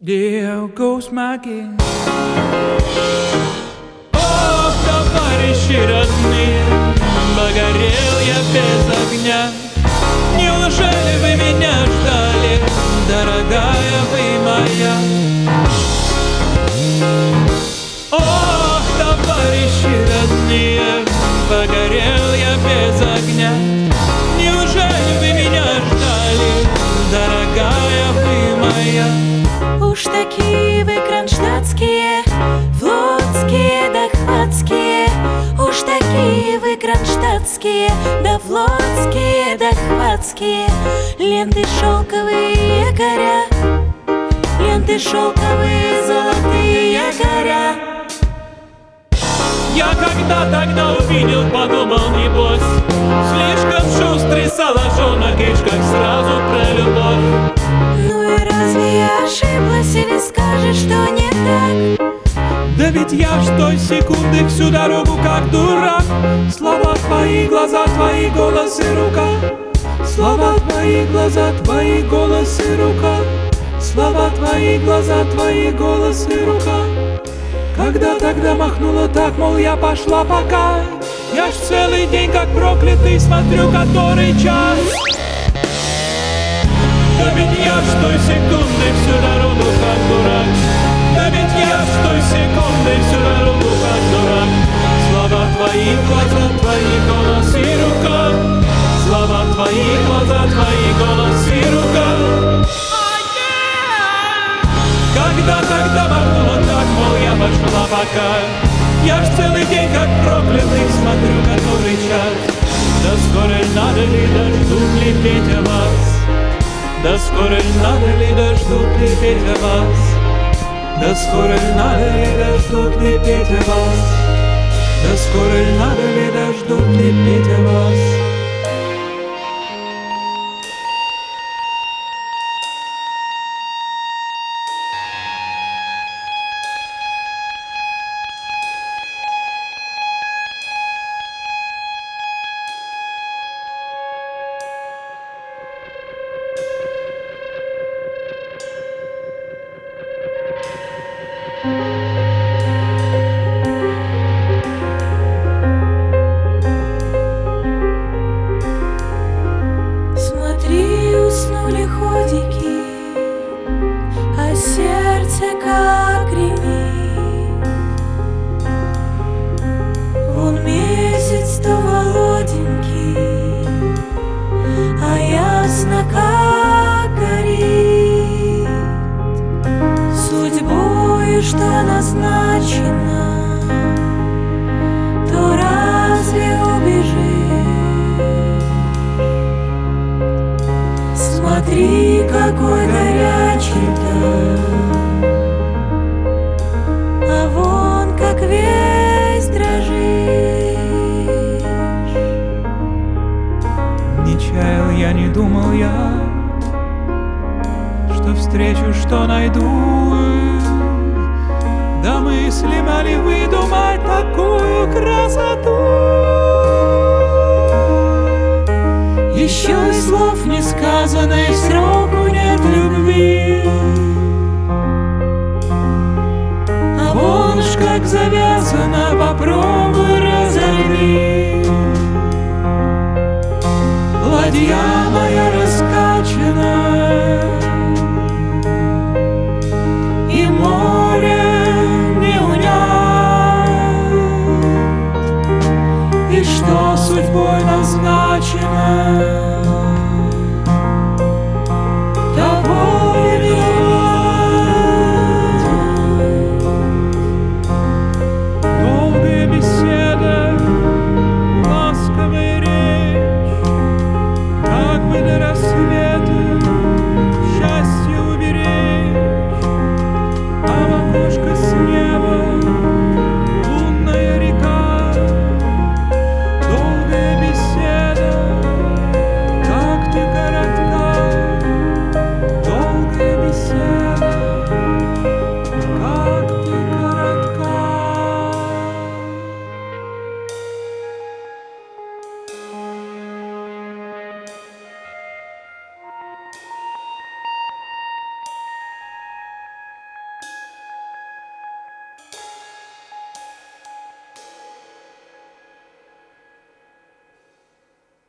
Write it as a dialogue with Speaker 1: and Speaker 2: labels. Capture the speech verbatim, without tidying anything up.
Speaker 1: There goes my king. Ох, товарищи родные, погорел я без огня. Неужели вы меня ждали, дорогая вы моя? Ох, товарищи родные, погорел я без огня. Неужели вы меня ждали, дорогая вы моя?
Speaker 2: Уж такие вы кронштадтские, флотские да хватские. Уж такие вы кронштадтские, да флотские да хватские. Ленты шелковые якоря, ленты шелковые золотые якоря.
Speaker 1: Я когда тогда увидел, подумал, небось, слишком шустрый соложонок, ишь, как сразу про любовь.
Speaker 2: Ну и разве я ошиблась или скажешь, что не так?
Speaker 1: Да ведь я ж той секунды всю дорогу как дурак. Слова твои, глаза твои, голос и рука. Слова твои, глаза твои, голос и рука. Слова твои, глаза твои, голос и рука. Когда тогда махнула так, мол, я пошла пока. Я ж целый день как проклятый смотрю, который час. Да ведь я ж той секунды всю дорогу как дурак. Да ведь я ж той секунды всю дорогу как дурак. Слова твои, глаза твои, голос и рука. Слова твои, глаза твои, голос и рука. Когда тогда махнула так, мол, я пошла пока. Я ж целый день как проклятый смотрю, который час. Да скоро ль надо ли, дождут ли Петя вас? Да скоро ль надо ли, дождут ли Петя вас? Да скоро ль надо ли, дождут ли Петя вас? Да скоро ль надо ли, дождут ли Петя вас?
Speaker 2: Смотри, уснули ходики, а сердце как гремит. Вон месяц то молоденький, а ясно как горит. Судьбою, что назначено, то разве убежишь? Смотри, какой горячий-то, а вон как весь дрожишь.
Speaker 1: Не чаял я, не думал я, что встречу, что найду. Да мыслим ли выдумать такую красоту? Еще и слов не сказано, и сроку нет любви. А вон уж как завязано